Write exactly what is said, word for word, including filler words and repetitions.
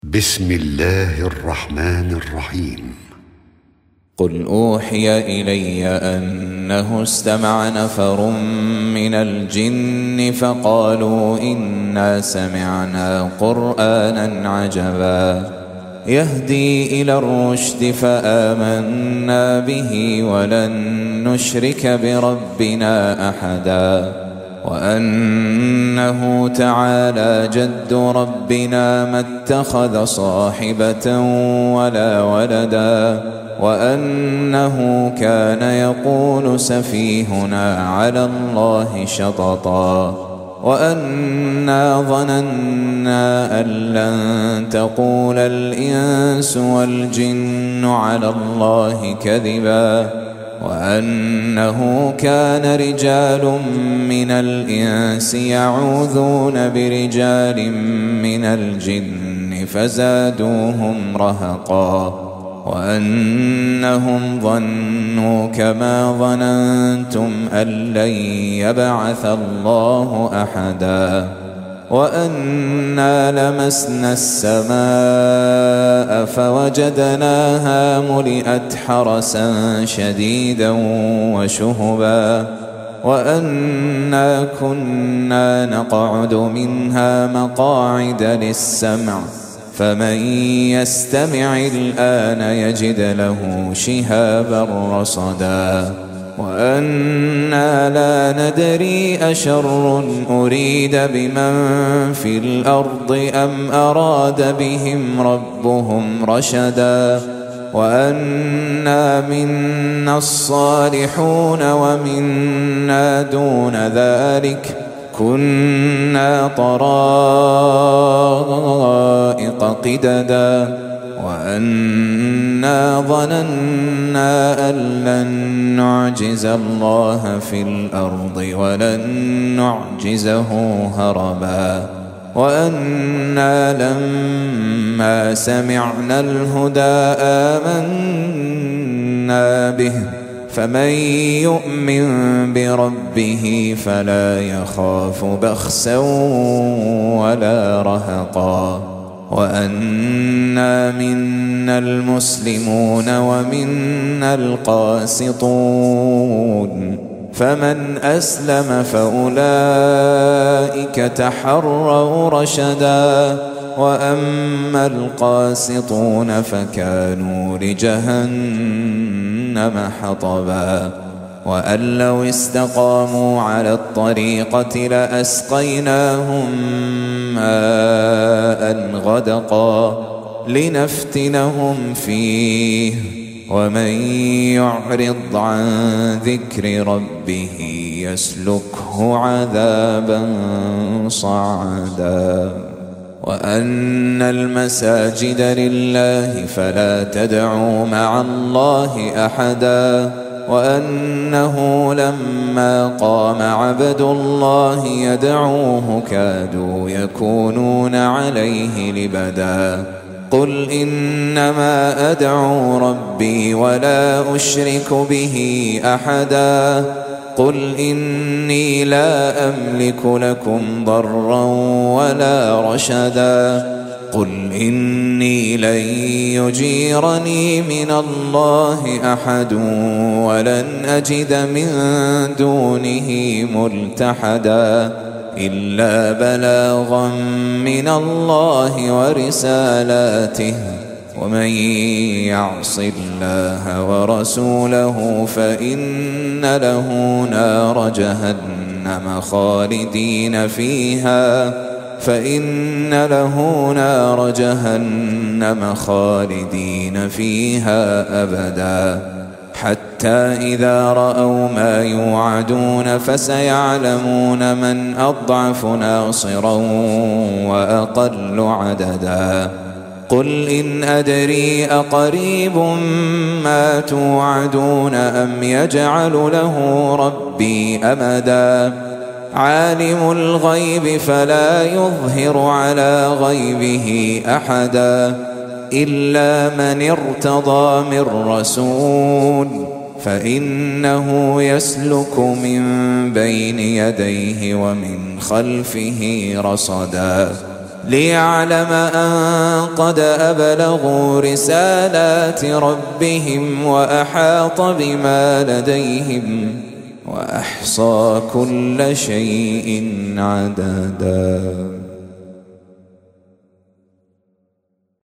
بسم الله الرحمن الرحيم. قل أوحي إلي أنه استمع نفر من الجن فقالوا إنا سمعنا قرآنا عجبا يهدي إلى الرشد فآمنا به ولن نشرك بربنا أحدا وأنه تعالى جد ربنا ما اتخذ صاحبة ولا ولدا وأنه كان يقول سفيهنا على الله شططا وأنا ظننا أن لن تقول الإنس والجن على الله كذبا وأنه كان رجال من الإنس يعوذون برجال من الجن فزادوهم رهقا وأنهم ظنوا كما ظننتم أن لن يبعث الله أحدا وأنا لمسنا السماء فوجدناها ملئت حرسا شديدا وشهبا وأنا كنا نقعد منها مقاعد للسمع فمن يستمع الآن يجد له شهابا رصدا وأنا لا ندري أشر أريد بمن في الأرض أم أراد بهم ربهم رشدا وأنا منا الصالحون ومنا دون ذلك كنا طرائق قددا وأنا ظننا أن لن نعجز الله في الأرض ولن نعجزه هربا وأنا لما سمعنا الهدى آمنا به فمن يؤمن بربه فلا يخاف بخسا ولا رهقا وأنا منا المسلمون ومنا القاسطون فمن أسلم فأولئك تحروا رشدا وأما القاسطون فكانوا لجهنم حطبا وأن لو استقاموا على الطريقة لأسقيناهم ماء غدقا لنفتنهم فيه ومن يعرض عن ذكر ربه يسلكه عذابا صعدا وأن المساجد لله فلا تدعوا مع الله أحدا وأنه لما قام عبد الله يدعوه كادوا يكونون عليه لبدا قل إنما أدعو ربي ولا أشرك به أحدا قل إني لا أملك لكم ضرا ولا رشدا قل إني لن يجيرني من الله أحد ولن أجد من دونه ملتحدا إلا بلاغا من الله ورسالاته ومن يعص الله ورسوله فإن له نار جهنم خالدين فيها فإن له نار جهنم خالدين فيها أبدا حتى إذا رأوا ما يوعدون فسيعلمون من أضعف ناصرا وأقل عددا قل إن أدري أقريب ما توعدون أم يجعل له ربي أمدا عالم الغيب فلا يظهر على غيبه أحدا إلا من ارتضى من رسول فإنه يسلك من بين يديه ومن خلفه رصدا ليعلم أن قد أبلغوا رسالات ربهم وأحاط بما لديهم وأحصى كل شيء عددا.